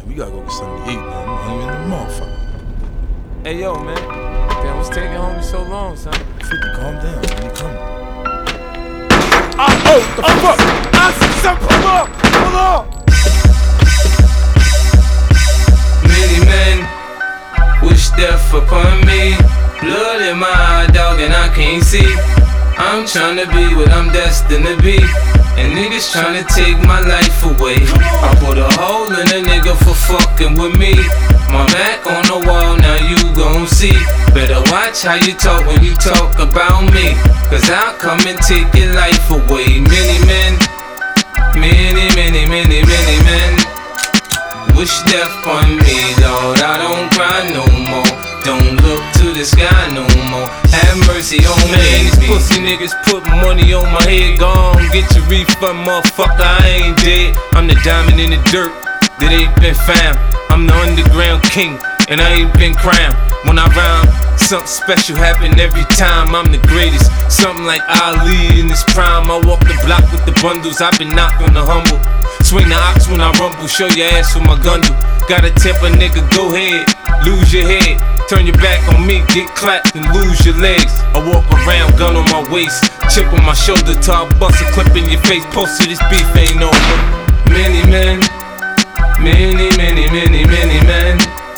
Man, we gotta go get something to eat, man. I'm hungry in the motherfucker. Hey, yo, man. Damn, what's taking homie so long, son? 50, calm down. When you coming? The fuck? Son, pull up! Pull up! Many men wish death upon me. Blood in my eye, dog, and I can't see. I'm tryna be what I'm destined to be, and niggas tryna take my life away. I put a hole in a nigga for fucking with me. My back on the wall, now you gon' see. Better watch how you talk when you talk about me, cause I'll come and take your life away. Many men, many men wish death on me, Lord. I don't cry no more. Don't look to the sky no more. Have mercy on me. Man, these pussy niggas put money on my head. Gone, get your refund, motherfucker. I ain't dead. I'm the diamond in the dirt that ain't been found. I'm the underground king, and I ain't been crowned. When I rhyme, something special happen every time. I'm the greatest, something like Ali in his prime. I walk the block with the bundles. I've been knocked on the humble. Swing the ox when I rumble. Show your ass with my gun do. Gotta tip a nigga, go ahead, lose your head. Turn your back on me, get clapped and lose your legs. I walk around, gun on my waist, chip on my shoulder till I bust a clip in your face. Posted this beef ain't over. Many men, many men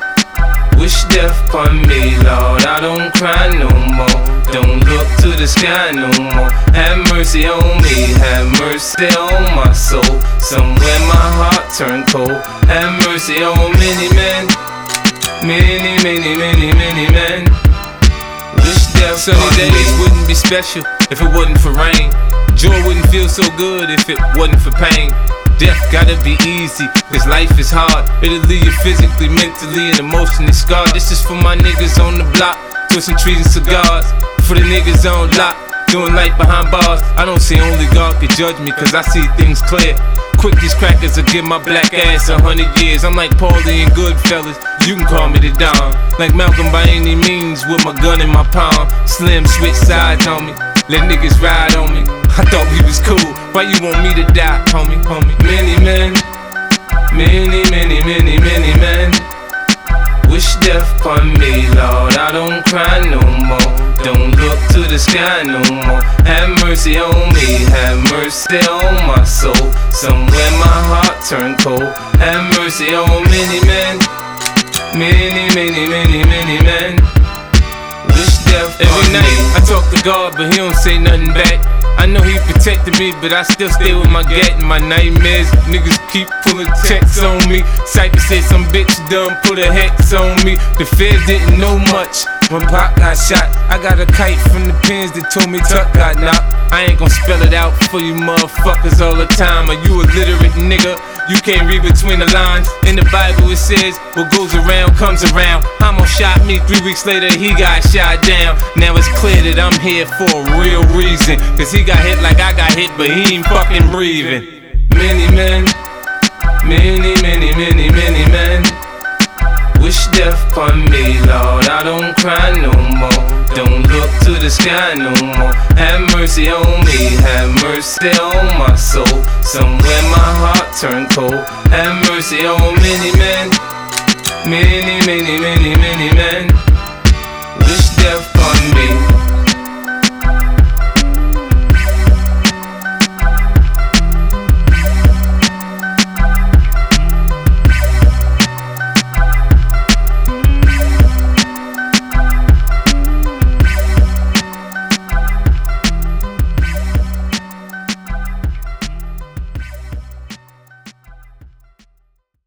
wish death upon me, Lord. I don't cry no more. Don't look to the sky no more. Have mercy on me, have mercy on my soul. Somewhere my heart turned cold. Have mercy on many men, many men wish death. Sunny days wouldn't be special if it wasn't for rain. Joy wouldn't feel so good if it wasn't for pain. Death gotta be easy, cause life is hard. It'll leave you physically, mentally, and emotionally scarred. This is for my niggas on the block, twisting trees and cigars. For the niggas on lock, doing life behind bars. I don't see only God can judge me, cause I see things clear. Quick, these crackers will give my black ass 100 years. I'm like Paulie and Goodfellas, you can call me the Don. Like Malcolm by any means, with my gun in my palm. Slim switch sides on me, let niggas ride on me. I thought we was cool, why you want me to die, homie? Many men, many men wish death upon me, Lord. I don't cry no more. Don't look to the sky no more. Have mercy on me, have mercy on my soul. Somewhere my heart turned cold. Have mercy on many men, many men wish death upon me. Every night I talk to God, but he don't say nothing back. I know he protected me, but I still stay with my gat and my nightmares. Niggas keep pulling checks on me. Cypher said some bitch done put a hex on me. The feds didn't know much when Pop got shot. I got a kite from the pins that told me Tuck got knocked. I ain't gon' spell it out for you motherfuckers all the time. Are you a literate nigga? You can't read between the lines. In the Bible it says, what goes around comes around. Hamo shot me, 3 weeks later he got shot down. Now it's clear that I'm here for a real reason, cause he got hit like I got hit, but he ain't fucking breathing. Many men, many men wish death upon me, Lord. I don't cry no more. Don't look to the sky no more. Have mercy on me, have mercy on my soul. Somewhere my heart turned cold. Have mercy on many men, many men wish death upon me.